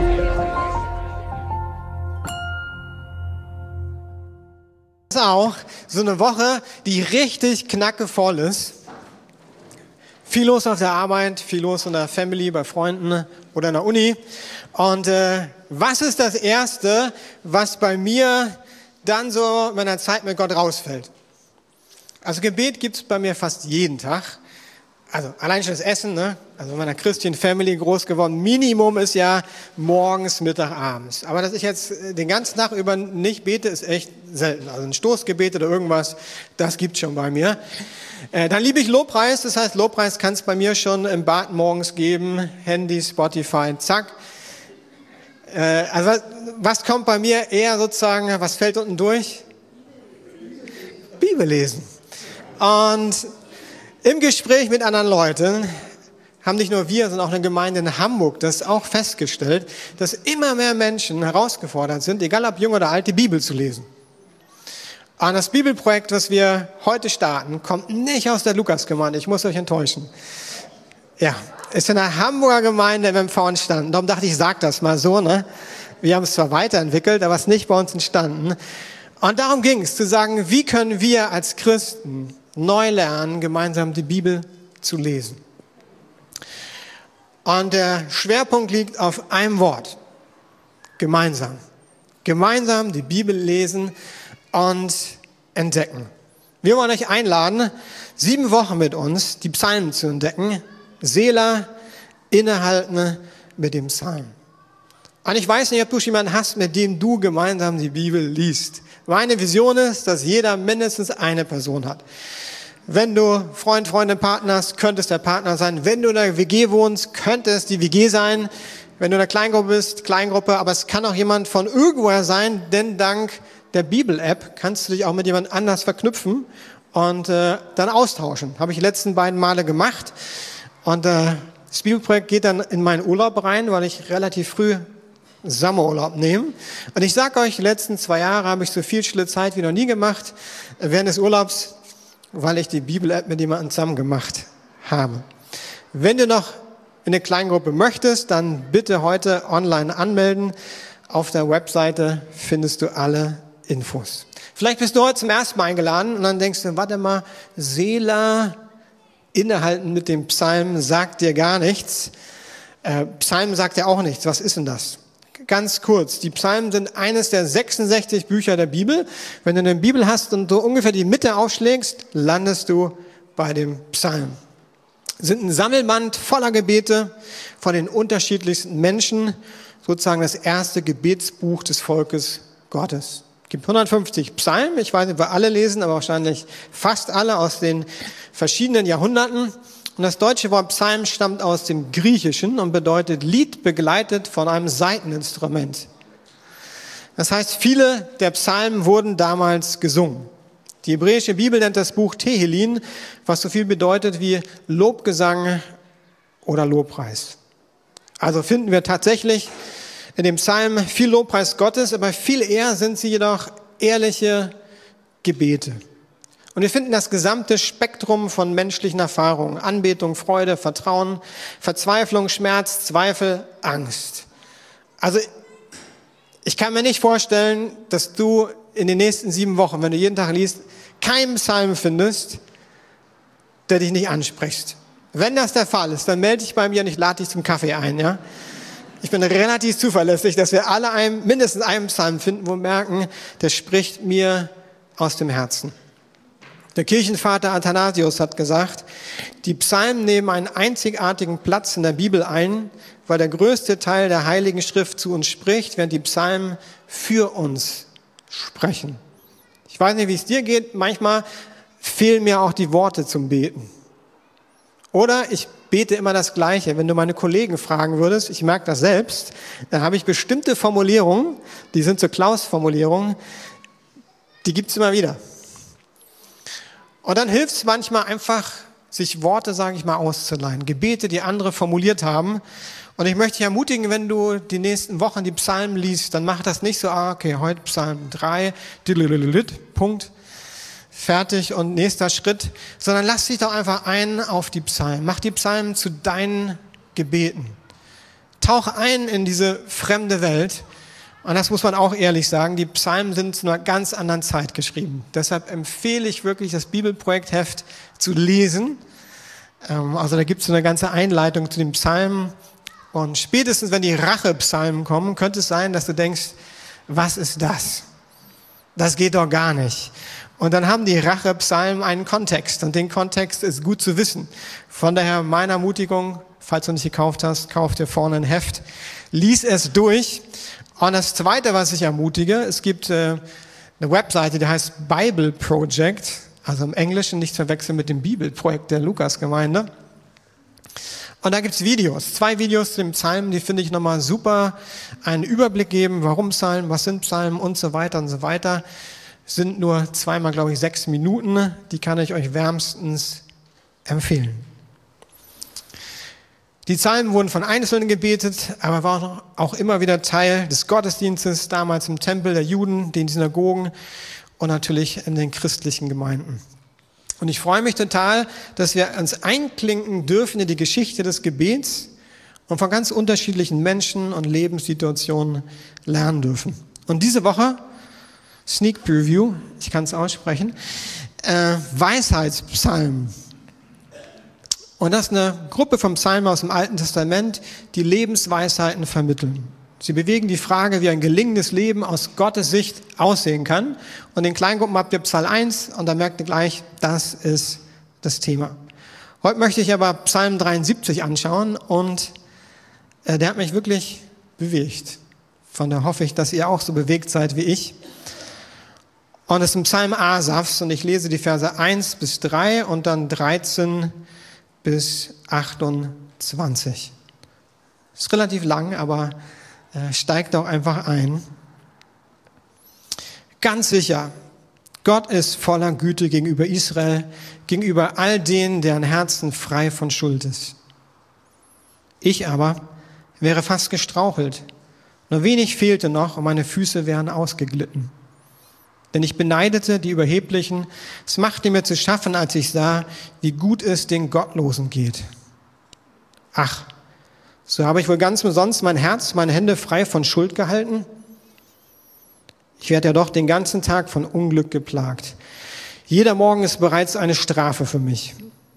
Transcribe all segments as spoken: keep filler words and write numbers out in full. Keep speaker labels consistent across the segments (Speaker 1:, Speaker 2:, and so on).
Speaker 1: Auch so eine Woche, die richtig knackevoll ist. Viel los auf der Arbeit, viel los in der Family, bei Freunden oder in der Uni. Und äh, was ist das Erste, was bei mir dann so in meiner Zeit mit Gott rausfällt? Also Gebet gibt's bei mir fast jeden Tag. Also allein schon das Essen, ne? Also in meiner Christian Family groß geworden. Minimum ist ja morgens, Mittag, abends. Aber dass ich jetzt den ganzen Tag über nicht bete, ist echt selten. Also ein Stoßgebet oder irgendwas, das gibt's schon bei mir. Äh, dann liebe ich Lobpreis. Das heißt, Lobpreis kann es bei mir schon im Bad morgens geben. Handy, Spotify, zack. Äh, also was, was kommt bei mir eher sozusagen, was fällt unten durch? Bibel lesen. Und im Gespräch mit anderen Leuten haben nicht nur wir, sondern auch eine Gemeinde in Hamburg das auch festgestellt, dass immer mehr Menschen herausgefordert sind, egal ob jung oder alt, die Bibel zu lesen. Und das Bibelprojekt, was wir heute starten, kommt nicht aus der Lukas-Gemeinde. Ich muss euch enttäuschen. Ja, ist in der Hamburger Gemeinde im M V entstanden. Darum dachte ich, ich sag das mal so. Ne? Wir haben es zwar weiterentwickelt, aber es ist nicht bei uns entstanden. Und darum ging es, zu sagen, wie können wir als Christen neu lernen, gemeinsam die Bibel zu lesen. Und der Schwerpunkt liegt auf einem Wort. Gemeinsam. Gemeinsam die Bibel lesen und entdecken. Wir wollen euch einladen, sieben Wochen mit uns die Psalmen zu entdecken. Selah, innehalten mit dem Psalm. Und ich weiß nicht, ob du jemanden hast, mit dem du gemeinsam die Bibel liest. Meine Vision ist, dass jeder mindestens eine Person hat. Wenn du Freund, Freundin, Partner hast, könnte es der Partner sein. Wenn du in einer W G wohnst, könnte es die W G sein. Wenn du in einer Kleingruppe bist, Kleingruppe. Aber es kann auch jemand von irgendwoher sein, denn dank der Bibel-App kannst du dich auch mit jemand anders verknüpfen und äh, dann austauschen. Habe ich die letzten beiden Male gemacht. Und äh, das Bibelprojekt geht dann in meinen Urlaub rein, weil ich relativ früh Sommerurlaub nehme. Und ich sage euch, die letzten zwei Jahre habe ich so viel stille Zeit wie noch nie gemacht äh, während des Urlaubs, weil ich die Bibel-App mit jemandem zusammen gemacht habe. Wenn du noch in eine Kleingruppe möchtest, dann bitte heute online anmelden. Auf der Webseite findest du alle Infos. Vielleicht bist du heute zum ersten Mal eingeladen und dann denkst du, warte mal, Selah, innehalten mit dem Psalm sagt dir gar nichts. Äh, Psalm sagt dir auch nichts. Was ist denn das? Ganz kurz, die Psalmen sind eines der sechsundsechzig Bücher der Bibel. Wenn du eine Bibel hast und du ungefähr die Mitte aufschlägst, landest du bei dem Psalm. Sind ein Sammelband voller Gebete von den unterschiedlichsten Menschen, sozusagen das erste Gebetsbuch des Volkes Gottes. Es gibt hundertfünfzig Psalmen, ich weiß nicht, ob wir alle lesen, aber wahrscheinlich fast alle aus den verschiedenen Jahrhunderten. Und das deutsche Wort Psalm stammt aus dem Griechischen und bedeutet Lied begleitet von einem Saiteninstrument. Das heißt, viele der Psalmen wurden damals gesungen. Die hebräische Bibel nennt das Buch Tehillim, was so viel bedeutet wie Lobgesang oder Lobpreis. Also finden wir tatsächlich in dem Psalm viel Lobpreis Gottes, aber viel eher sind sie jedoch ehrliche Gebete. Und wir finden das gesamte Spektrum von menschlichen Erfahrungen. Anbetung, Freude, Vertrauen, Verzweiflung, Schmerz, Zweifel, Angst. Also ich kann mir nicht vorstellen, dass du in den nächsten sieben Wochen, wenn du jeden Tag liest, keinen Psalm findest, der dich nicht anspricht. Wenn das der Fall ist, dann melde dich bei mir und ich lade dich zum Kaffee ein. Ja? Ich bin relativ zuverlässig, dass wir alle einen, mindestens einen Psalm finden, wo wir merken, der spricht mir aus dem Herzen. Der Kirchenvater Athanasius hat gesagt, die Psalmen nehmen einen einzigartigen Platz in der Bibel ein, weil der größte Teil der Heiligen Schrift zu uns spricht, während die Psalmen für uns sprechen. Ich weiß nicht, wie es dir geht, manchmal fehlen mir auch die Worte zum Beten. Oder ich bete immer das Gleiche. Wenn du meine Kollegen fragen würdest, ich merke das selbst, dann habe ich bestimmte Formulierungen, die sind so Klaus-Formulierungen, die gibt's immer wieder. Und dann hilft es manchmal einfach, sich Worte, sage ich mal, auszuleihen. Gebete, die andere formuliert haben. Und ich möchte dich ermutigen, wenn du die nächsten Wochen die Psalmen liest, dann mach das nicht so, ah, okay, heute Psalm drei, Punkt, fertig und nächster Schritt, sondern lass dich doch einfach ein auf die Psalmen. Mach die Psalmen zu deinen Gebeten. tauch ein in diese fremde Welt. Und das muss man auch ehrlich sagen, die Psalmen sind zu einer ganz anderen Zeit geschrieben. Deshalb empfehle ich wirklich, das Bibelprojektheft zu lesen. Also da gibt es eine ganze Einleitung zu den Psalmen. Und spätestens, wenn die Rachepsalmen kommen, könnte es sein, dass du denkst, was ist das? Das geht doch gar nicht. Und dann haben die Rachepsalmen einen Kontext. Und den Kontext ist gut zu wissen. Von daher meine Ermutigung, falls du nicht gekauft hast, kauf dir vorne ein Heft. Lies es durch. Und das Zweite, was ich ermutige, es gibt äh, eine Webseite, die heißt Bible Project, also im Englischen nicht verwechseln mit dem Bibelprojekt der Lukasgemeinde. Und da gibt's Videos, zwei Videos zu den Psalmen, die finde ich nochmal super, einen Überblick geben, warum Psalmen, was sind Psalmen und so weiter und so weiter. Sind nur zweimal, glaube ich, sechs Minuten, die kann ich euch wärmstens empfehlen. Die Psalmen wurden von Einzelnen gebetet, aber waren auch immer wieder Teil des Gottesdienstes, damals im Tempel der Juden, den Synagogen und natürlich in den christlichen Gemeinden. Und ich freue mich total, dass wir uns einklinken dürfen in die Geschichte des Gebets und von ganz unterschiedlichen Menschen und Lebenssituationen lernen dürfen. Und diese Woche, Sneak Preview, ich kann es aussprechen, äh, Weisheitspsalmen. Und das ist eine Gruppe von Psalmen aus dem Alten Testament, die Lebensweisheiten vermitteln. Sie bewegen die Frage, wie ein gelingendes Leben aus Gottes Sicht aussehen kann. Und in Kleingruppen habt ihr Psalm eins und da merkt ihr gleich, das ist das Thema. Heute möchte ich aber Psalm dreiundsiebzig anschauen und äh, der hat mich wirklich bewegt. Von daher hoffe ich, dass ihr auch so bewegt seid wie ich. Und es ist ein Psalm Asafs und ich lese die Verse eins bis drei und dann dreizehn bis achtundzwanzig. Ist relativ lang, aber äh, steigt auch einfach ein. Ganz sicher, Gott ist voller Güte gegenüber Israel, gegenüber all denen, deren Herzen frei von Schuld ist. Ich aber wäre fast gestrauchelt. Nur wenig fehlte noch und meine Füße wären ausgeglitten. Denn ich beneidete die Überheblichen. Es machte mir zu schaffen, als ich sah, wie gut es den Gottlosen geht. Ach, so habe ich wohl ganz umsonst mein Herz, meine Hände frei von Schuld gehalten? Ich werde ja doch den ganzen Tag von Unglück geplagt. Jeder Morgen ist bereits eine Strafe für mich.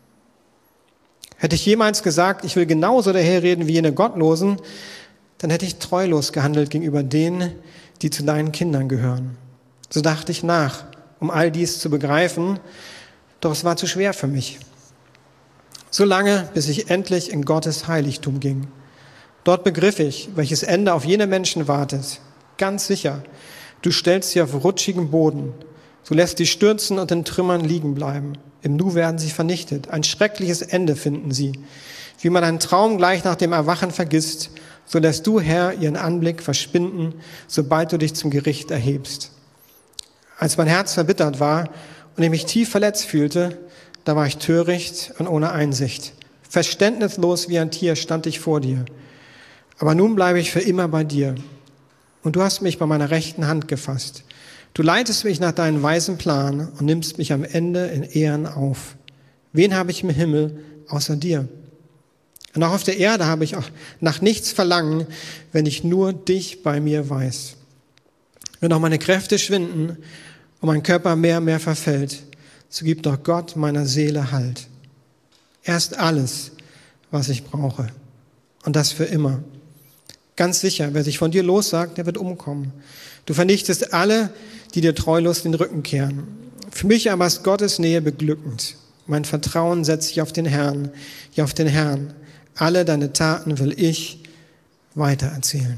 Speaker 1: Hätte ich jemals gesagt, ich will genauso daherreden wie jene Gottlosen, dann hätte ich treulos gehandelt gegenüber denen, die zu deinen Kindern gehören. So dachte ich nach, um all dies zu begreifen, doch es war zu schwer für mich. So lange, bis ich endlich in Gottes Heiligtum ging. Dort begriff ich, welches Ende auf jene Menschen wartet. Ganz sicher, du stellst sie auf rutschigem Boden. Du lässt sie stürzen und in Trümmern liegen bleiben. Im Nu werden sie vernichtet. Ein schreckliches Ende finden sie. Wie man einen Traum gleich nach dem Erwachen vergisst, so lässt du, Herr, ihren Anblick verschwinden, sobald du dich zum Gericht erhebst. Als mein Herz verbittert war und ich mich tief verletzt fühlte, da war ich töricht und ohne Einsicht. Verständnislos wie ein Tier stand ich vor dir. Aber nun bleibe ich für immer bei dir. Und du hast mich bei meiner rechten Hand gefasst. Du leitest mich nach deinem weisen Plan und nimmst mich am Ende in Ehren auf. Wen habe ich im Himmel außer dir? Und auch auf der Erde habe ich auch nach nichts verlangen, wenn ich nur dich bei mir weiß. Wenn auch meine Kräfte schwinden und mein Körper mehr und mehr verfällt, so gibt doch Gott meiner Seele Halt. Er ist alles, was ich brauche. Und das für immer. Ganz sicher, wer sich von dir lossagt, der wird umkommen. Du vernichtest alle, die dir treulos den Rücken kehren. Für mich aber ist Gottes Nähe beglückend. Mein Vertrauen setze ich auf den Herrn, ja auf den Herrn. Alle deine Taten will ich weitererzählen.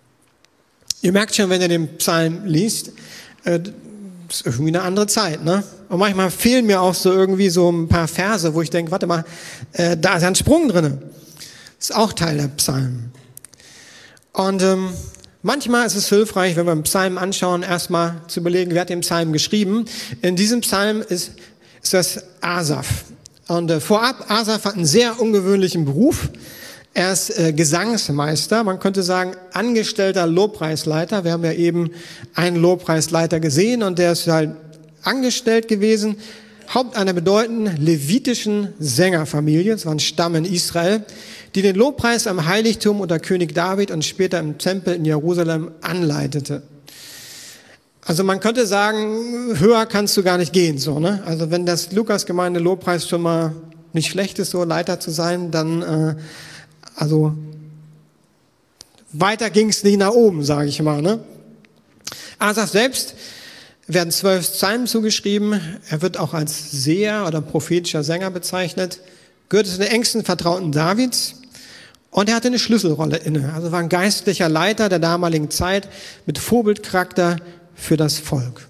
Speaker 1: Ihr merkt schon, wenn ihr den Psalm liest, äh, ist irgendwie eine andere Zeit, ne? Und manchmal fehlen mir auch so irgendwie so ein paar Verse, wo ich denke, warte mal, äh, da ist ein Sprung drin. Ist auch Teil der Psalmen. Und ähm, manchmal ist es hilfreich, wenn wir einen Psalm anschauen, erstmal zu überlegen, wer hat den Psalm geschrieben. In diesem Psalm ist, ist das Asaf. Und äh, vorab, Asaf hat einen sehr ungewöhnlichen Beruf. Er ist äh, Gesangsmeister, man könnte sagen angestellter Lobpreisleiter. Wir haben ja eben einen Lobpreisleiter gesehen und der ist halt angestellt gewesen. Haupt einer bedeutenden levitischen Sängerfamilie, das war ein Stamm in Israel, die den Lobpreis am Heiligtum unter König David und später im Tempel in Jerusalem anleitete. Also man könnte sagen, höher kannst du gar nicht gehen, so, ne? Also wenn das Lukas-Gemeinde Lobpreis schon mal nicht schlecht ist, so Leiter zu sein, dann, äh, also weiter ging es nicht nach oben, sage ich mal, ne? Asaf selbst werden zwölf Psalmen zugeschrieben. Er wird auch als Seher oder prophetischer Sänger bezeichnet. Gehörte zu den engsten Vertrauten Davids. Und er hatte eine Schlüsselrolle inne. Also war ein geistlicher Leiter der damaligen Zeit mit Vorbildcharakter für das Volk.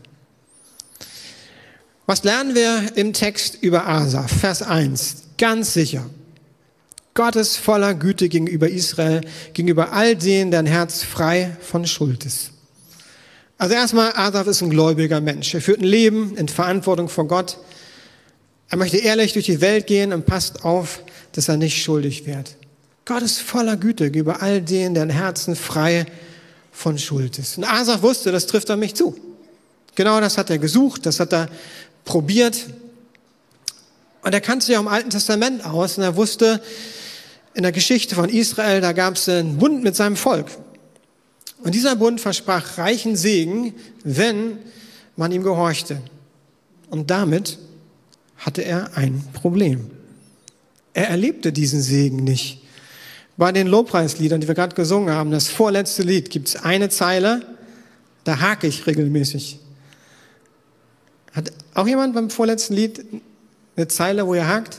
Speaker 1: Was lernen wir im Text über Asaf? Vers eins. Ganz sicher. Gott ist voller Güte gegenüber Israel, gegenüber all denen, deren Herz frei von Schuld ist. Also erstmal, Asaf ist ein gläubiger Mensch. Er führt ein Leben in Verantwortung vor Gott. Er möchte ehrlich durch die Welt gehen und passt auf, dass er nicht schuldig wird. Gott ist voller Güte gegenüber all denen, deren Herzen frei von Schuld ist. Und Asaf wusste, das trifft auf mich zu. Genau das hat er gesucht, das hat er probiert. Und er kannte sich auch im Alten Testament aus und er wusste, in der Geschichte von Israel, da gab es einen Bund mit seinem Volk. Und dieser Bund versprach reichen Segen, wenn man ihm gehorchte. Und damit hatte er ein Problem. Er erlebte diesen Segen nicht. Bei den Lobpreisliedern, die wir gerade gesungen haben, das vorletzte Lied, gibt es eine Zeile, da hake ich regelmäßig. Hat auch jemand beim vorletzten Lied eine Zeile, wo ihr hakt?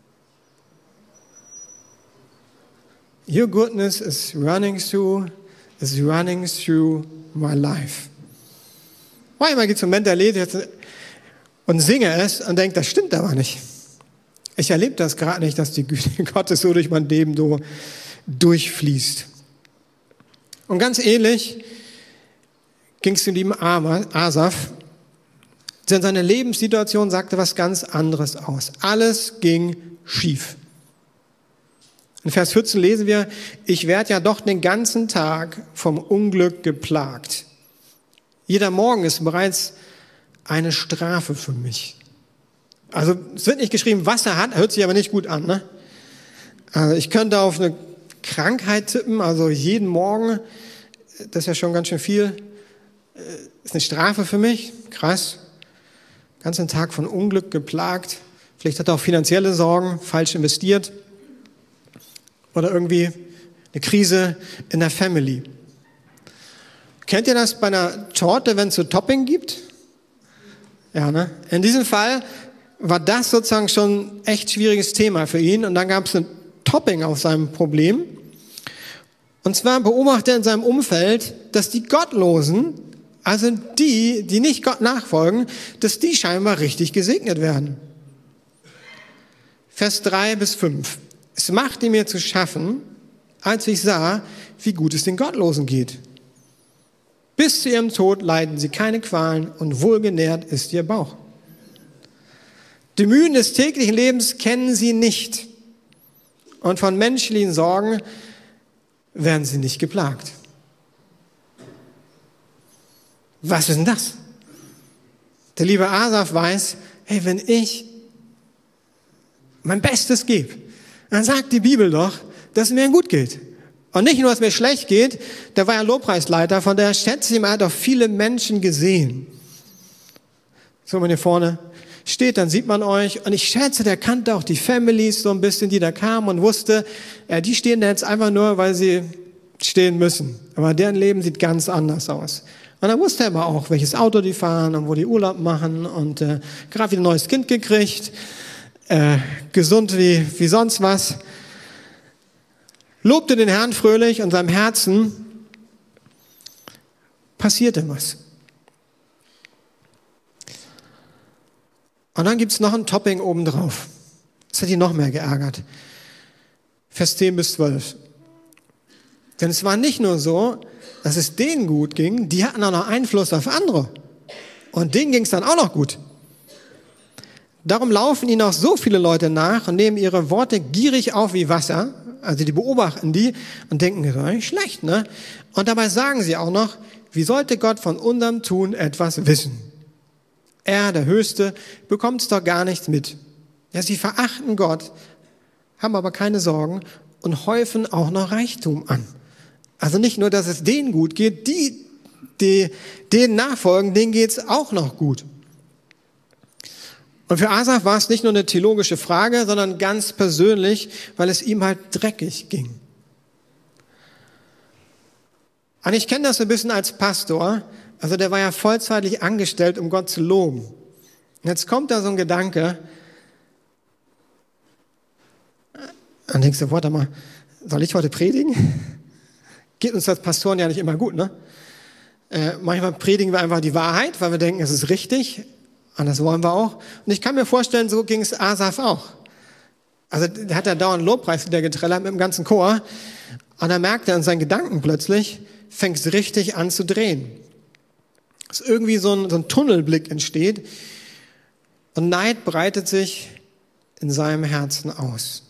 Speaker 1: Your goodness is running through, is running through my life. Manchmal gibt es Momente, erlebt und singe es und denke, das stimmt aber nicht. Ich erlebe das gerade nicht, dass die Güte Gottes so durch mein Leben so durchfließt. Und ganz ähnlich ging es dem lieben Asaf, denn seine Lebenssituation sagte was ganz anderes aus. Alles ging schief. In Vers vierzehn lesen wir, ich werde ja doch den ganzen Tag vom Unglück geplagt. Jeder Morgen ist bereits eine Strafe für mich. Also es wird nicht geschrieben, was er hat, hört sich aber nicht gut an. Ne? Also ich könnte auf eine Krankheit tippen, also jeden Morgen, das ist ja schon ganz schön viel, ist eine Strafe für mich, krass. Den ganzen Tag von Unglück geplagt, vielleicht hat er auch finanzielle Sorgen, falsch investiert oder irgendwie eine Krise in der Family. Kennt ihr das bei einer Torte, wenn es so Topping gibt? Ja, ne? In diesem Fall war das sozusagen schon ein echt schwieriges Thema für ihn und dann gab es ein Topping auf seinem Problem. Und zwar beobachtet er in seinem Umfeld, dass die Gottlosen, also die, die nicht Gott nachfolgen, dass die scheinbar richtig gesegnet werden. Vers drei bis fünf. Es machte mir zu schaffen, als ich sah, wie gut es den Gottlosen geht. Bis zu ihrem Tod leiden sie keine Qualen und wohlgenährt ist ihr Bauch. Die Mühen des täglichen Lebens kennen sie nicht und von menschlichen Sorgen werden sie nicht geplagt. Was ist denn das? Der liebe Asaf weiß, hey, wenn ich mein Bestes gebe, dann sagt die Bibel doch, dass es mir gut geht. Und nicht nur, dass es mir schlecht geht, der war ja Lobpreisleiter, von daher schätze ich, er hat auch viele Menschen gesehen. So, wenn ihr vorne steht, dann sieht man euch. Und ich schätze, der kannte auch die Families so ein bisschen, die da kamen und wusste, ja, die stehen da jetzt einfach nur, weil sie stehen müssen. Aber deren Leben sieht ganz anders aus. Und dann wusste er aber auch, welches Auto die fahren und wo die Urlaub machen und äh, gerade wieder ein neues Kind gekriegt, äh, gesund wie, wie sonst was. Lobte den Herrn fröhlich und seinem Herzen passierte was. Und dann gibt es noch ein Topping obendrauf. Das hat ihn noch mehr geärgert. Vers zehn bis zwölf. Denn es war nicht nur so, dass es denen gut ging, die hatten auch noch Einfluss auf andere. Und denen ging es dann auch noch gut. Darum laufen ihnen auch so viele Leute nach und nehmen ihre Worte gierig auf wie Wasser. Also die beobachten die und denken, das ist nicht schlecht, ne? Und dabei sagen sie auch noch, wie sollte Gott von unserem Tun etwas wissen? Er, der Höchste, bekommt es doch gar nichts mit. Ja, sie verachten Gott, haben aber keine Sorgen und häufen auch noch Reichtum an. Also nicht nur, dass es denen gut geht, die, die denen nachfolgen, denen geht's auch noch gut. Und für Asaf war es nicht nur eine theologische Frage, sondern ganz persönlich, weil es ihm halt dreckig ging. Und ich kenne das so ein bisschen als Pastor. Also der war ja vollzeitlich angestellt, um Gott zu loben. Und jetzt kommt da so ein Gedanke. Dann denkst du, warte mal, soll ich heute predigen? Geht uns als Pastoren ja nicht immer gut, ne? Äh, manchmal predigen wir einfach die Wahrheit, weil wir denken, es ist richtig. Und das wollen wir auch. Und ich kann mir vorstellen, so ging es Asaf auch. Also der hat ja dauernd Lobpreis wieder getrellert mit dem ganzen Chor. Und dann merkt er in seinen Gedanken plötzlich, fängt es richtig an zu drehen. Dass irgendwie so ein, so ein Tunnelblick entsteht. Und Neid breitet sich in seinem Herzen aus.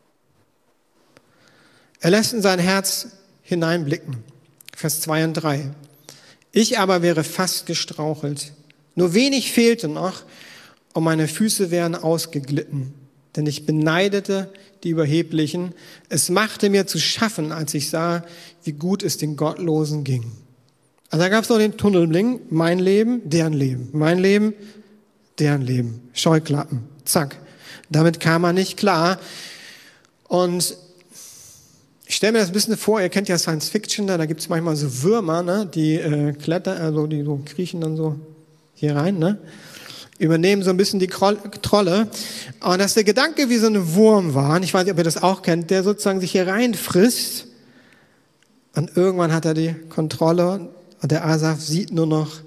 Speaker 1: Er lässt in sein Herz hineinblicken. Vers zwei und drei. Ich aber wäre fast gestrauchelt. Nur wenig fehlte noch, und meine Füße wären ausgeglitten. Denn ich beneidete die Überheblichen. Es machte mir zu schaffen, als ich sah, wie gut es den Gottlosen ging. Also da gab es noch den Tunnelblick. Mein Leben, deren Leben. Mein Leben, deren Leben. Scheuklappen. Zack. Damit kam er nicht klar. Und ich stelle mir das ein bisschen vor, ihr kennt ja Science Fiction, da, da gibt es manchmal so Würmer, ne, die äh, klettern, also die so kriechen dann so hier rein, ne, übernehmen so ein bisschen die Kontrolle. Und dass der Gedanke wie so ein Wurm war, und ich weiß nicht, ob ihr das auch kennt, der sozusagen sich hier reinfrisst und irgendwann hat er die Kontrolle und der Asaf sieht nur noch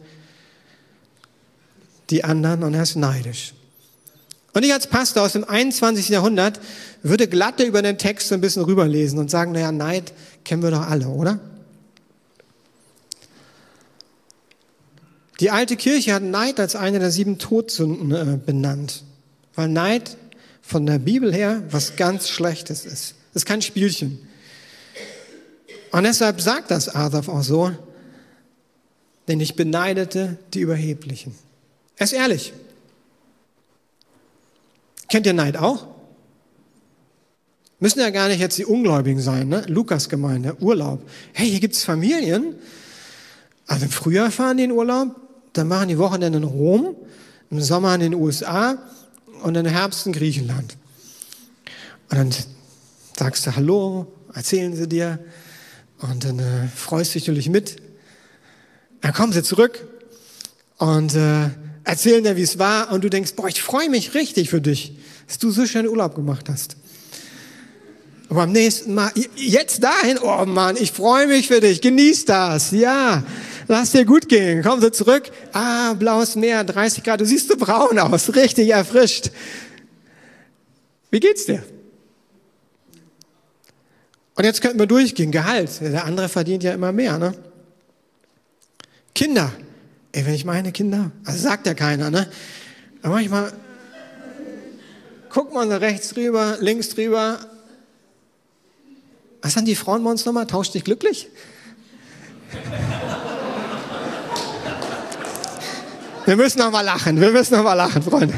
Speaker 1: die anderen und er ist neidisch. Und ich als Pastor aus dem einundzwanzigsten Jahrhundert würde glatte über den Text so ein bisschen rüberlesen und sagen, naja, Neid kennen wir doch alle, oder? Die alte Kirche hat Neid als eine der sieben Todsünden äh, benannt, weil Neid von der Bibel her was ganz Schlechtes ist. Das ist kein Spielchen. Und deshalb sagt das Asaf auch so, denn ich beneidete die Überheblichen. Er ist ehrlich. Kennt ihr Neid auch? Müssen ja gar nicht jetzt die Ungläubigen sein, ne? Lukas-Gemeinde, Urlaub. Hey, hier gibt's Familien. Also im Frühjahr fahren die in Urlaub, dann machen die Wochenende in Rom, im Sommer in den U S A und im Herbst in Griechenland. Und dann sagst du Hallo, erzählen sie dir und dann äh, freust du dich natürlich mit. Dann kommen sie zurück und äh, erzählen dir, wie es war und du denkst, boah, ich freue mich richtig für dich, dass du so schön Urlaub gemacht hast. Und beim nächsten Mal, jetzt dahin, oh Mann, ich freue mich für dich, genieß das, ja, lass dir gut gehen, komm so zurück, ah, blaues Meer, dreißig Grad, du siehst so braun aus, richtig erfrischt. Wie geht's dir? Und jetzt könnten wir durchgehen, Gehalt, der andere verdient ja immer mehr, ne? Kinder. Ey, wenn ich meine Kinder, also sagt ja keiner, ne? Aber manchmal guckt man so rechts drüber, links drüber. Was haben die Frauen bei uns nochmal? Tausch dich glücklich? Wir müssen noch mal lachen, wir müssen noch mal lachen, Freunde.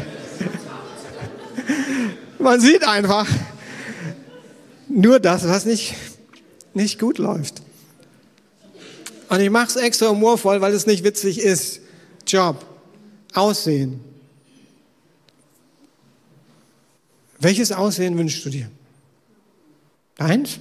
Speaker 1: Man sieht einfach nur das, was nicht, nicht gut läuft. Und ich mache es extra humorvoll, weil es nicht witzig ist. Job, Aussehen. Welches Aussehen wünschst du dir? Deins?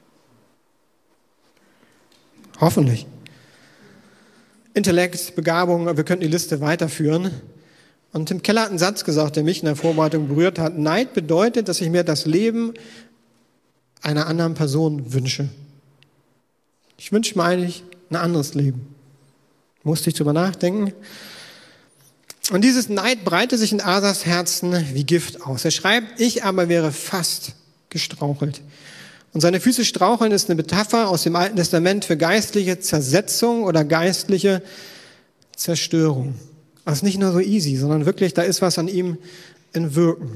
Speaker 1: Hoffentlich. Intellekt, Begabung, wir könnten die Liste weiterführen. Und Tim Keller hat einen Satz gesagt, der mich in der Vorbereitung berührt hat. Neid bedeutet, dass ich mir das Leben einer anderen Person wünsche. Ich wünsche mir eigentlich ein anderes Leben. Musste ich drüber nachdenken. Und dieses Neid breitet sich in Asafs Herzen wie Gift aus. Er schreibt, ich aber wäre fast gestrauchelt. Und seine Füße straucheln ist eine Metapher aus dem Alten Testament für geistliche Zersetzung oder geistliche Zerstörung. Also nicht nur so easy, sondern wirklich, da ist was an ihm in Wirken.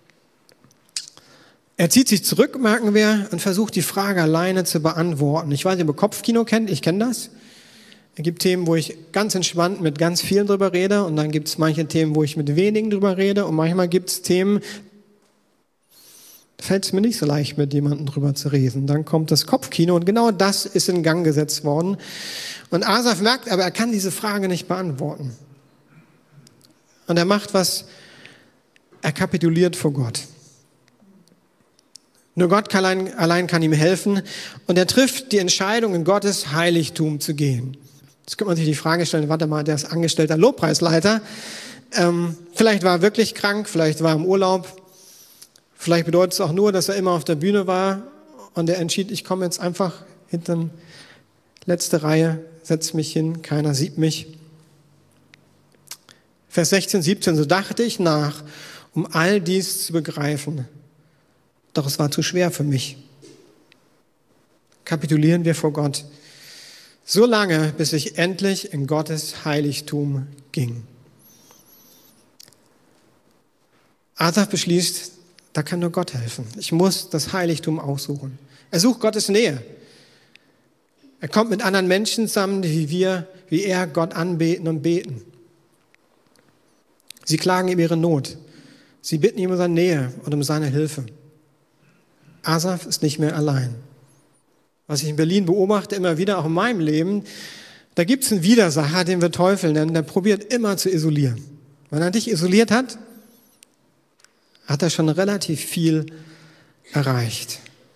Speaker 1: Er zieht sich zurück, merken wir, und versucht die Frage alleine zu beantworten. Ich weiß nicht, ob ihr Kopfkino kennt, ich kenne das. Es gibt Themen, wo ich ganz entspannt mit ganz vielen drüber rede und dann gibt es manche Themen, wo ich mit wenigen drüber rede und manchmal gibt es Themen, fällt es mir nicht so leicht, mit jemandem drüber zu reden. Dann kommt das Kopfkino und genau das ist in Gang gesetzt worden. Und Asaf merkt aber, er kann diese Frage nicht beantworten. Und er macht was, er kapituliert vor Gott. Nur Gott allein, allein kann ihm helfen und er trifft die Entscheidung, in Gottes Heiligtum zu gehen. Jetzt könnte man sich die Frage stellen, warte mal, der ist angestellter Lobpreisleiter. Ähm, vielleicht war er wirklich krank, vielleicht war er im Urlaub. Vielleicht bedeutet es auch nur, dass er immer auf der Bühne war und er entschied, ich komme jetzt einfach hinter die letzte Reihe, setze mich hin, keiner sieht mich. Vers sechzehn, siebzehn, so dachte ich nach, um all dies zu begreifen. Doch es war zu schwer für mich. Kapitulieren wir vor Gott. So lange, bis ich endlich in Gottes Heiligtum ging. Asaf beschließt, da kann nur Gott helfen. Ich muss das Heiligtum aussuchen. Er sucht Gottes Nähe. Er kommt mit anderen Menschen zusammen, wie wir, wie er Gott anbeten und beten. Sie klagen ihm ihre Not. Sie bitten ihm um seine Nähe und um seine Hilfe. Asaf ist nicht mehr allein. Was ich in Berlin beobachte, immer wieder, auch in meinem Leben, da gibt es einen Widersacher, den wir Teufel nennen, der probiert immer zu isolieren. Wenn er dich isoliert hat, hat er schon relativ viel erreicht.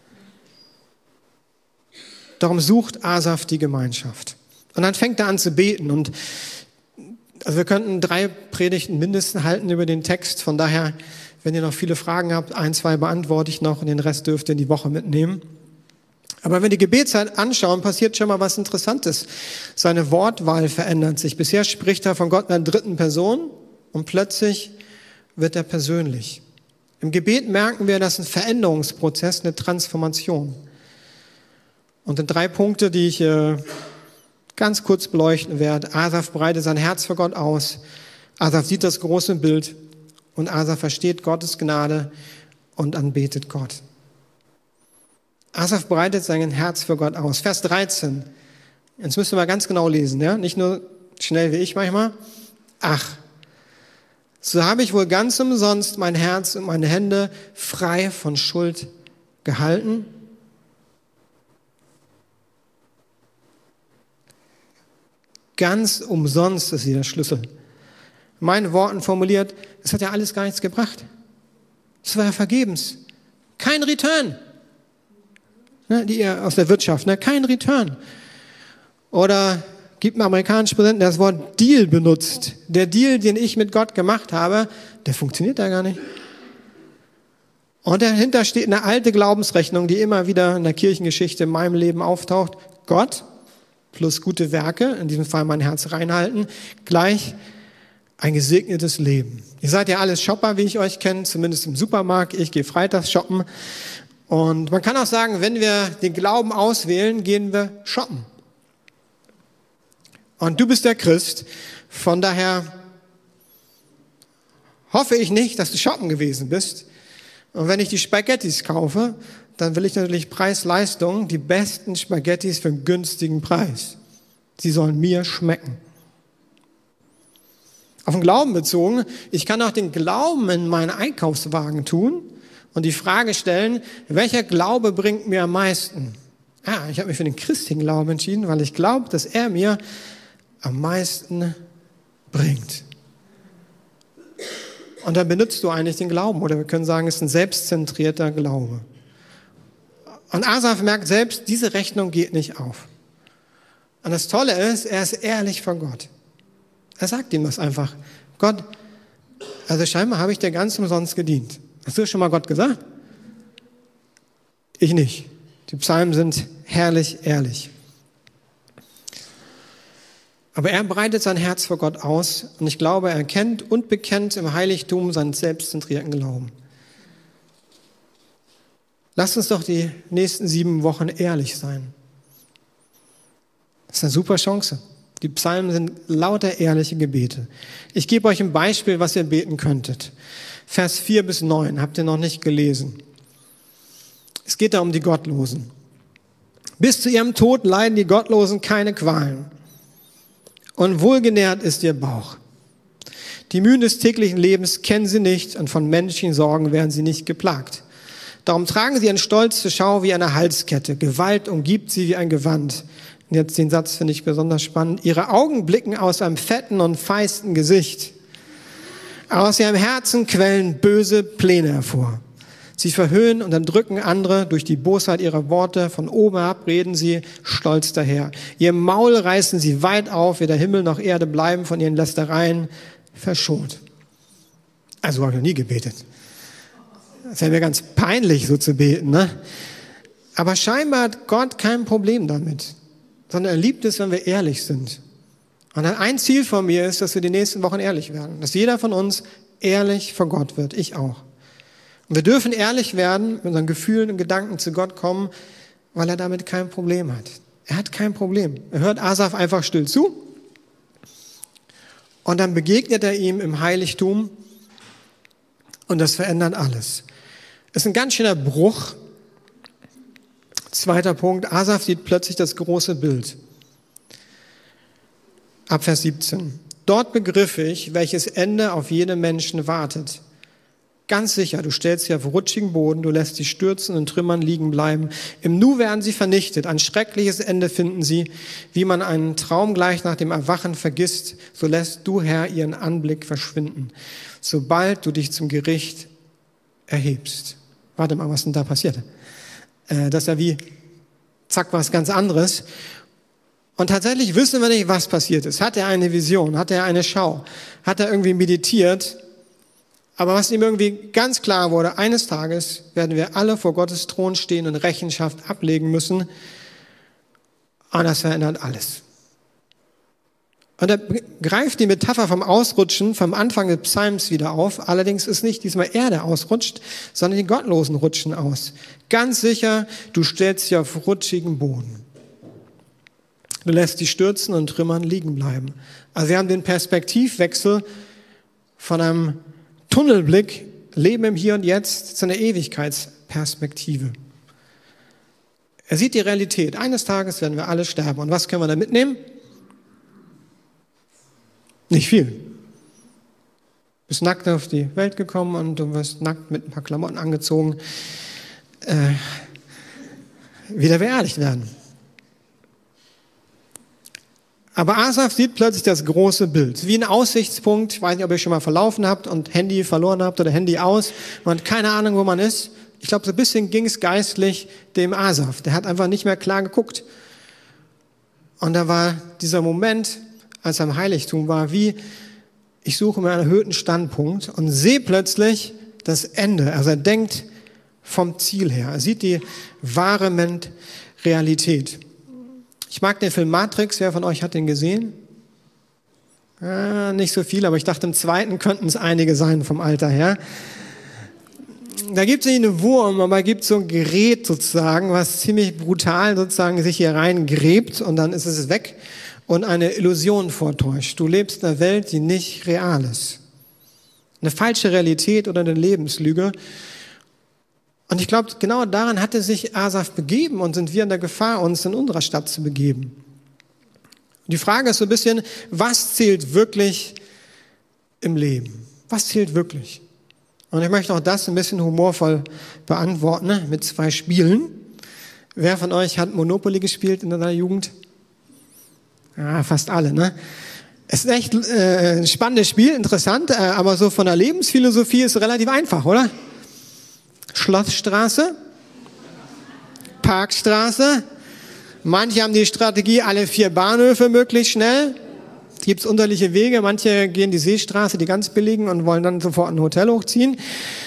Speaker 1: Darum sucht Asaf die Gemeinschaft. Und dann fängt er an zu beten. Und also wir könnten drei Predigten mindestens halten über den Text. Von daher, wenn ihr noch viele Fragen habt, ein, zwei beantworte ich noch und den Rest dürft ihr in die Woche mitnehmen. Aber wenn wir die Gebetszeit anschauen, passiert schon mal was Interessantes. Seine Wortwahl verändert sich. Bisher spricht er von Gott in der dritten Person und plötzlich wird er persönlich. Im Gebet merken wir, dass ein Veränderungsprozess, eine Transformation. Und in drei Punkte, die ich äh, ganz kurz beleuchten werde. Asaf breitet sein Herz für Gott aus. Asaf sieht das große Bild und Asaf versteht Gottes Gnade und anbetet Gott. Asaf breitet sein Herz für Gott aus. Vers dreizehn. Jetzt müssen wir mal ganz genau lesen, ja? Nicht nur schnell wie ich manchmal. Ach, so habe ich wohl ganz umsonst mein Herz und meine Hände frei von Schuld gehalten. Ganz umsonst ist hier der Schlüssel. In meinen Worten formuliert, es hat ja alles gar nichts gebracht. Es war ja vergebens. Kein Return. Ne, die ihr aus der Wirtschaft, ne? Kein Return. Oder gibt einen amerikanischen Präsidenten, der das Wort Deal benutzt. Der Deal, den ich mit Gott gemacht habe, der funktioniert da gar nicht. Und dahinter steht eine alte Glaubensrechnung, die immer wieder in der Kirchengeschichte in meinem Leben auftaucht. Gott plus gute Werke, in diesem Fall mein Herz reinhalten, gleich ein gesegnetes Leben. Ihr seid ja alles Shopper, wie ich euch kenne, zumindest im Supermarkt. Ich gehe freitags shoppen. Und man kann auch sagen, wenn wir den Glauben auswählen, gehen wir shoppen. Und du bist der Christ, von daher hoffe ich nicht, dass du shoppen gewesen bist. Und wenn ich die Spaghettis kaufe, dann will ich natürlich Preis-Leistung, die besten Spaghettis für einen günstigen Preis. Sie sollen mir schmecken. Auf den Glauben bezogen, ich kann auch den Glauben in meinen Einkaufswagen tun und die Frage stellen, welcher Glaube bringt mir am meisten? Ah, ich habe mich für den christlichen Glauben entschieden, weil ich glaube, dass er mir am meisten bringt. Und dann benutzt du eigentlich den Glauben, oder wir können sagen, es ist ein selbstzentrierter Glaube. Und Asaf merkt selbst, diese Rechnung geht nicht auf. Und das Tolle ist, er ist ehrlich vor Gott. Er sagt ihm das einfach. Gott, also scheinbar habe ich dir ganz umsonst gedient. Hast du das schon mal Gott gesagt? Ich nicht. Die Psalmen sind herrlich ehrlich. Aber er breitet sein Herz vor Gott aus und ich glaube, er kennt und bekennt im Heiligtum seinen selbstzentrierten Glauben. Lasst uns doch die nächsten sieben Wochen ehrlich sein. Das ist eine super Chance. Die Psalmen sind lauter ehrliche Gebete. Ich gebe euch ein Beispiel, was ihr beten könntet. Vers vier bis neun, habt ihr noch nicht gelesen. Es geht da um die Gottlosen. Bis zu ihrem Tod leiden die Gottlosen keine Qualen. Und wohlgenährt ist ihr Bauch. Die Mühen des täglichen Lebens kennen sie nicht und von menschlichen Sorgen werden sie nicht geplagt. Darum tragen sie ihren Stolz zur Schau wie eine Halskette. Gewalt umgibt sie wie ein Gewand. Und jetzt den Satz finde ich besonders spannend. Ihre Augen blicken aus einem fetten und feisten Gesicht. Aus ihrem Herzen quellen böse Pläne hervor. Sie verhöhnen und unterdrücken andere durch die Bosheit ihrer Worte. Von oben herab reden sie stolz daher. Ihr Maul reißen sie weit auf, weder Himmel noch Erde bleiben von ihren Lästereien verschont. Also habe ich noch nie gebetet. Das wäre mir ganz peinlich, so zu beten, ne? Aber scheinbar hat Gott kein Problem damit, sondern er liebt es, wenn wir ehrlich sind. Und ein Ziel von mir ist, dass wir die nächsten Wochen ehrlich werden. Dass jeder von uns ehrlich vor Gott wird. Ich auch. Und wir dürfen ehrlich werden, mit unseren Gefühlen und Gedanken zu Gott kommen, weil er damit kein Problem hat. Er hat kein Problem. Er hört Asaf einfach still zu. Und dann begegnet er ihm im Heiligtum. Und das verändert alles. Es ist ein ganz schöner Bruch. Zweiter Punkt. Asaf sieht plötzlich das große Bild. Ab Vers siebzehn. Dort begriff ich, welches Ende auf jeden Menschen wartet. Ganz sicher, du stellst sie auf rutschigen Boden, du lässt sie stürzen und in Trümmern liegen bleiben. Im Nu werden sie vernichtet, ein schreckliches Ende finden sie. Wie man einen Traum gleich nach dem Erwachen vergisst, so lässt du, Herr, ihren Anblick verschwinden, sobald du dich zum Gericht erhebst. Warte mal, was denn da passiert? Äh, das ist ja wie, zack, was ganz anderes. Und tatsächlich wissen wir nicht, was passiert ist. Hat er eine Vision? Hat er eine Schau? Hat er irgendwie meditiert? Aber was ihm irgendwie ganz klar wurde, eines Tages werden wir alle vor Gottes Thron stehen und Rechenschaft ablegen müssen. Und das verändert alles. Und er greift die Metapher vom Ausrutschen vom Anfang des Psalms wieder auf. Allerdings ist nicht diesmal er, der ausrutscht, sondern die Gottlosen rutschen aus. Ganz sicher, du stellst sie auf rutschigen Boden. Du lässt sie stürzen und Trümmern liegen bleiben. Also wir haben den Perspektivwechsel von einem Tunnelblick, Leben im Hier und Jetzt, zu einer Ewigkeitsperspektive. Er sieht die Realität. Eines Tages werden wir alle sterben. Und was können wir da mitnehmen? Nicht viel. Du bist nackt auf die Welt gekommen und du wirst nackt mit ein paar Klamotten angezogen. Äh, wieder beerdigt werden. Aber Asaf sieht plötzlich das große Bild. Wie ein Aussichtspunkt, ich weiß nicht, ob ihr schon mal verlaufen habt und Handy verloren habt oder Handy aus. Man hat keine Ahnung, wo man ist. Ich glaube, so ein bisschen ging es geistlich dem Asaf. Der hat einfach nicht mehr klar geguckt. Und da war dieser Moment, als er im Heiligtum war, wie ich suche mir einen erhöhten Standpunkt und sehe plötzlich das Ende. Also er denkt vom Ziel her. Er sieht die wahre Realität. Ich mag den Film Matrix. Wer von euch hat den gesehen? Ah, nicht so viel, aber ich dachte, im zweiten könnten es einige sein vom Alter her. Da gibt es nicht einen Wurm, aber gibt so ein Gerät sozusagen, was ziemlich brutal sozusagen sich hier reingräbt und dann ist es weg und eine Illusion vortäuscht. Du lebst in einer Welt, die nicht real ist. Eine falsche Realität oder eine Lebenslüge. Und ich glaube, genau daran hatte sich Asaf begeben und sind wir in der Gefahr, uns in unserer Stadt zu begeben. Die Frage ist so ein bisschen, was zählt wirklich im Leben? Was zählt wirklich? Und ich möchte auch das ein bisschen humorvoll beantworten, ne, mit zwei Spielen. Wer von euch hat Monopoly gespielt in seiner Jugend? Ja, fast alle, ne? Es ist echt äh, ein spannendes Spiel, interessant, äh, aber so von der Lebensphilosophie ist es relativ einfach, oder? Schlossstraße, Parkstraße. Manche haben die Strategie, alle vier Bahnhöfe möglichst schnell. Es gibt unterliche Wege. Manche gehen die Seestraße, die ganz billigen, und wollen dann sofort ein Hotel hochziehen.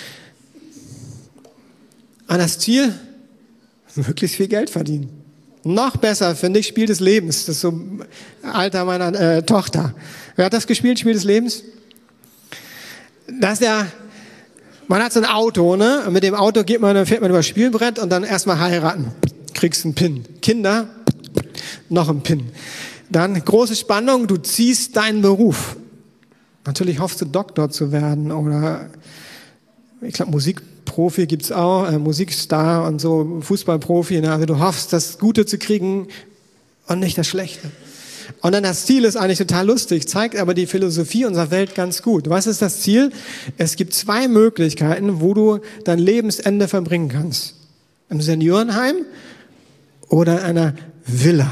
Speaker 1: An das Ziel, möglichst viel Geld verdienen. Noch besser, finde ich, Spiel des Lebens. Das ist so Alter meiner äh, Tochter. Wer hat das gespielt, Spiel des Lebens? Das ist ja... Man hat so ein Auto, ne? Und mit dem Auto geht man, dann fährt man über das Spielbrett und dann erstmal heiraten. Kriegst einen Pin. Kinder, noch einen Pin. Dann große Spannung, du ziehst deinen Beruf. Natürlich hoffst du, Doktor zu werden oder, ich glaube, Musikprofi gibt's auch, äh, Musikstar und so, Fußballprofi. Ne? Also du hoffst, das Gute zu kriegen und nicht das Schlechte. Und dann das Ziel ist eigentlich total lustig, zeigt aber die Philosophie unserer Welt ganz gut. Was ist das Ziel? Es gibt zwei Möglichkeiten, wo du dein Lebensende verbringen kannst. Im Seniorenheim oder in einer Villa.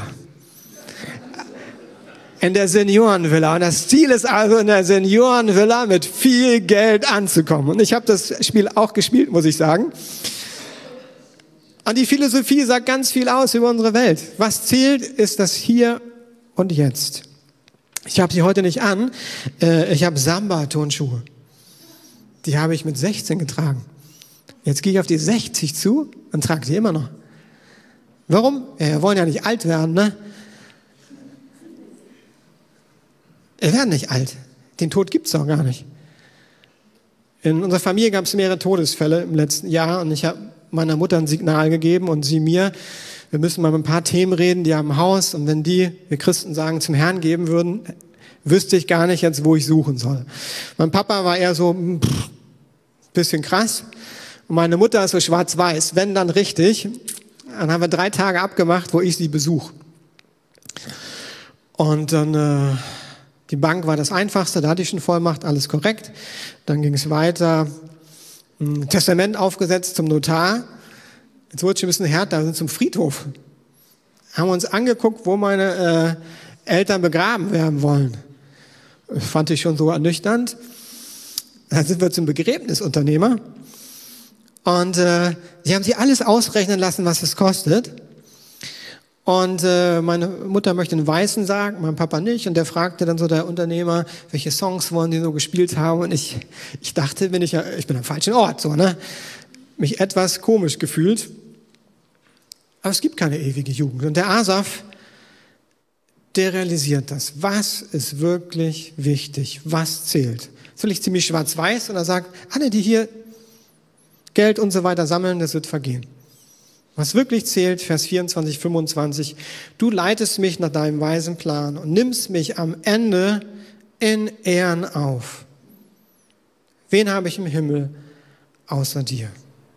Speaker 1: In der Seniorenvilla. Und das Ziel ist also, in der Seniorenvilla mit viel Geld anzukommen. Und ich habe das Spiel auch gespielt, muss ich sagen. Und die Philosophie sagt ganz viel aus über unsere Welt. Was zählt, ist das Hier und Jetzt. Ich habe sie heute nicht an. Ich habe Samba-Turnschuhe. Die habe ich mit sechzehn getragen. Jetzt gehe ich auf die sechzig zu und trage die immer noch. Warum? Ja, wir wollen ja nicht alt werden, ne? Wir werden nicht alt. Den Tod gibt's doch gar nicht. In unserer Familie gab es mehrere Todesfälle im letzten Jahr und ich habe meiner Mutter ein Signal gegeben und sie mir. Wir müssen mal mit ein paar Themen reden, die haben ein Haus und wenn die, wir Christen sagen, zum Herrn geben würden, wüsste ich gar nicht jetzt, wo ich suchen soll. Mein Papa war eher so ein bisschen krass und meine Mutter ist so schwarz-weiß, wenn dann richtig. Dann haben wir drei Tage abgemacht, wo ich sie besuche. Und dann äh, die Bank war das Einfachste, da hatte ich schon Vollmacht, alles korrekt. Dann ging es weiter, ein Testament aufgesetzt zum Notar. Jetzt wurde es schon ein bisschen härter, wir sind zum Friedhof. Haben uns angeguckt, wo meine äh, Eltern begraben werden wollen. Das fand ich schon so ernüchternd. Dann sind wir zum Begräbnisunternehmer. Und äh, die haben sich alles ausrechnen lassen, was es kostet. Und äh, meine Mutter möchte einen weißen Sarg, mein Papa nicht. Und der fragte dann so der Unternehmer, welche Songs wollen die so gespielt haben. Und ich, ich dachte, bin ich, ja, ich bin am falschen Ort, so, ne? Mich etwas komisch gefühlt. Aber es gibt keine ewige Jugend. Und der Asaf, der realisiert das. Was ist wirklich wichtig? Was zählt? Das will ich ziemlich schwarz-weiß. Und er sagt, alle, die hier Geld und so weiter sammeln, das wird vergehen. Was wirklich zählt, Vers vierundzwanzig, fünfundzwanzig, du leitest mich nach deinem weisen Plan und nimmst mich am Ende in Ehren auf. Wen habe ich im Himmel außer dir?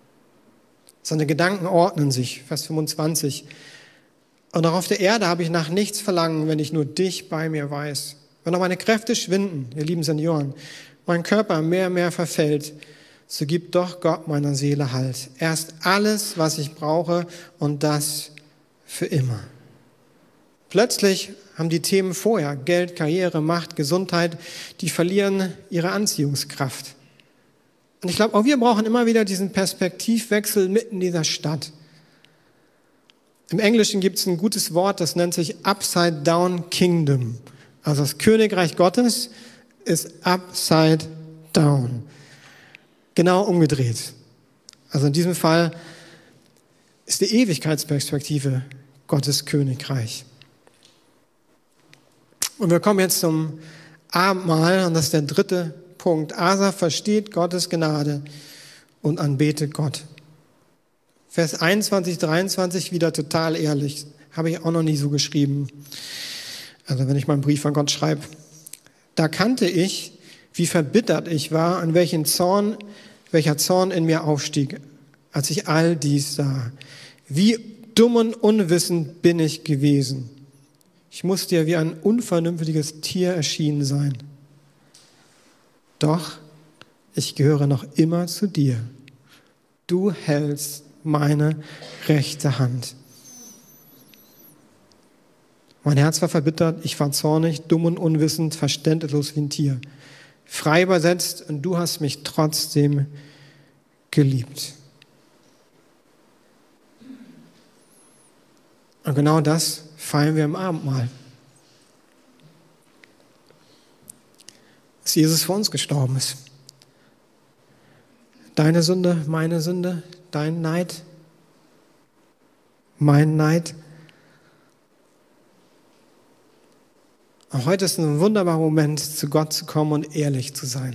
Speaker 1: Seine Gedanken ordnen sich, Vers fünfundzwanzig. Und auch auf der Erde habe ich nach nichts verlangen, wenn ich nur dich bei mir weiß. Wenn auch meine Kräfte schwinden, ihr lieben Senioren, mein Körper mehr und mehr verfällt, so gibt doch Gott meiner Seele Halt. Er ist alles, was ich brauche und das für immer. Plötzlich haben die Themen vorher, Geld, Karriere, Macht, Gesundheit, die verlieren ihre Anziehungskraft. Und ich glaube, auch wir brauchen immer wieder diesen Perspektivwechsel mitten in dieser Stadt. Im Englischen gibt es ein gutes Wort, das nennt sich Upside Down Kingdom. Also das Königreich Gottes ist Upside Down. Genau umgedreht. Also in diesem Fall ist die Ewigkeitsperspektive Gottes Königreich. Und wir kommen jetzt zum Abendmahl und das ist der dritte Punkt. Asaf versteht Gottes Gnade und anbetet Gott. Vers einundzwanzig, dreiundzwanzig wieder total ehrlich. Habe ich auch noch nie so geschrieben. Also wenn ich meinen Brief an Gott schreibe. Da kannte ich, wie verbittert ich war, an welchen Zorn, welcher Zorn in mir aufstieg, als ich all dies sah. Wie dumm und unwissend bin ich gewesen. Ich muss dir wie ein unvernünftiges Tier erschienen sein. Doch ich gehöre noch immer zu dir. Du hältst meine rechte Hand. Mein Herz war verbittert, ich war zornig, dumm und unwissend, verständnislos wie ein Tier. Frei übersetzt, und du hast mich trotzdem geliebt. Und genau das feiern wir im Abendmahl. Dass Jesus für uns gestorben ist. Deine Sünde, meine Sünde, dein Neid, mein Neid. Und heute ist ein wunderbarer Moment, zu Gott zu kommen und ehrlich zu sein.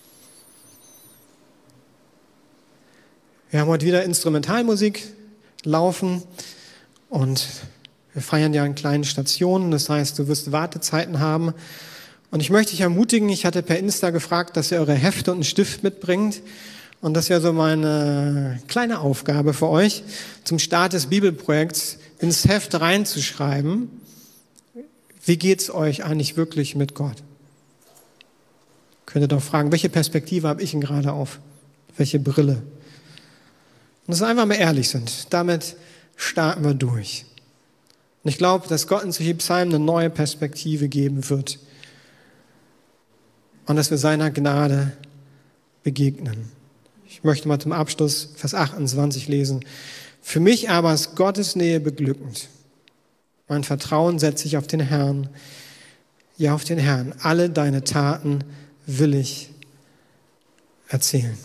Speaker 1: Wir haben heute wieder Instrumentalmusik laufen und wir feiern ja in kleinen Stationen. Das heißt, du wirst Wartezeiten haben. Und ich möchte dich ermutigen, ich hatte per Insta gefragt, dass ihr eure Hefte und einen Stift mitbringt. Und das wäre so meine kleine Aufgabe für euch, zum Start des Bibelprojekts ins Heft reinzuschreiben, Wie geht's euch eigentlich wirklich mit Gott? Könnt ihr doch fragen, welche Perspektive habe ich denn gerade auf? Welche Brille? Und dass wir einfach mal ehrlich sind. Damit starten wir durch. Und ich glaube, dass Gott uns durch die Psalmen eine neue Perspektive geben wird. Und dass wir seiner Gnade begegnen. Ich möchte mal zum Abschluss Vers achtundzwanzig lesen. Für mich aber ist Gottes Nähe beglückend. Mein Vertrauen setze ich auf den Herrn. Ja, auf den Herrn. Alle deine Taten will ich erzählen.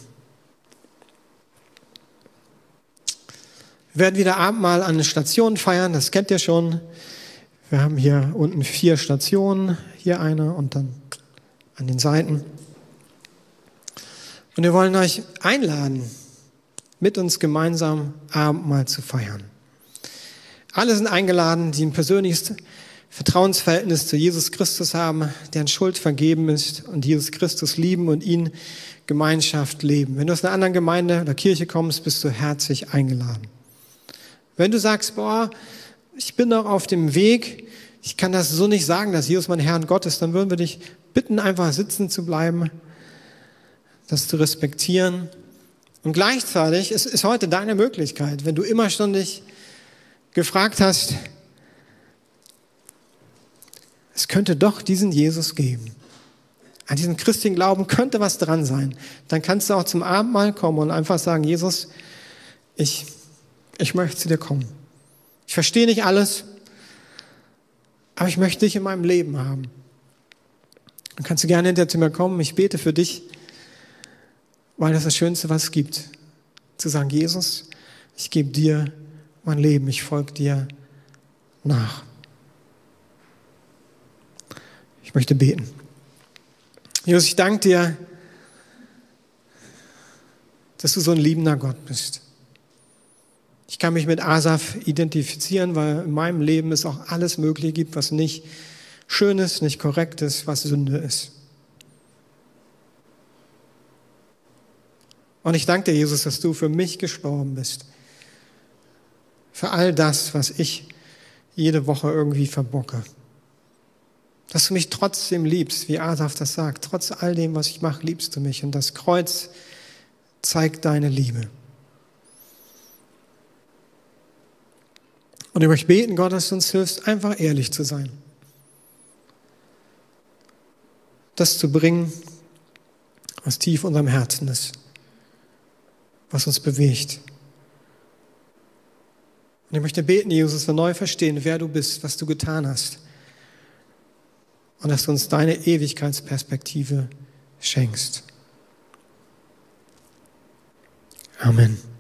Speaker 1: Wir werden wieder Abendmahl an den Stationen feiern, das kennt ihr schon. Wir haben hier unten vier Stationen, hier eine und dann an den Seiten. Und wir wollen euch einladen, mit uns gemeinsam Abendmahl zu feiern. Alle sind eingeladen, die ein persönliches Vertrauensverhältnis zu Jesus Christus haben, deren Schuld vergeben ist und Jesus Christus lieben und ihn Gemeinschaft leben. Wenn du aus einer anderen Gemeinde oder Kirche kommst, bist du herzlich eingeladen. Wenn du sagst, boah, ich bin noch auf dem Weg, ich kann das so nicht sagen, dass Jesus mein Herr und Gott ist, dann würden wir dich bitten, einfach sitzen zu bleiben, das zu respektieren. Und gleichzeitig ist, ist heute deine Möglichkeit, wenn du immer schon dich gefragt hast, es könnte doch diesen Jesus geben. An diesem christlichen Glauben könnte was dran sein. Dann kannst du auch zum Abendmahl kommen und einfach sagen, Jesus, ich, ich möchte zu dir kommen. Ich verstehe nicht alles, aber ich möchte dich in meinem Leben haben. Dann kannst du gerne hinterher zu mir kommen. Ich bete für dich, weil das ist das Schönste, was es gibt. Zu sagen, Jesus, ich gebe dir mein Leben, ich folge dir nach. Ich möchte beten. Jesus, ich danke dir, dass du so ein liebender Gott bist. Ich kann mich mit Asaf identifizieren, weil in meinem Leben es auch alles Mögliche gibt, was nicht schön ist, nicht korrekt ist, was Sünde ist. Und ich danke dir, Jesus, dass du für mich gestorben bist. Für all das, was ich jede Woche irgendwie verbocke. Dass du mich trotzdem liebst, wie Asaf das sagt. Trotz all dem, was ich mache, liebst du mich. Und das Kreuz zeigt deine Liebe. Und ich möchte beten, Gott, dass du uns hilfst, einfach ehrlich zu sein. Das zu bringen, was tief in unserem Herzen ist. Was uns bewegt. Und ich möchte beten, Jesus, dass wir neu verstehen, wer du bist, was du getan hast. Und dass du uns deine Ewigkeitsperspektive schenkst. Amen.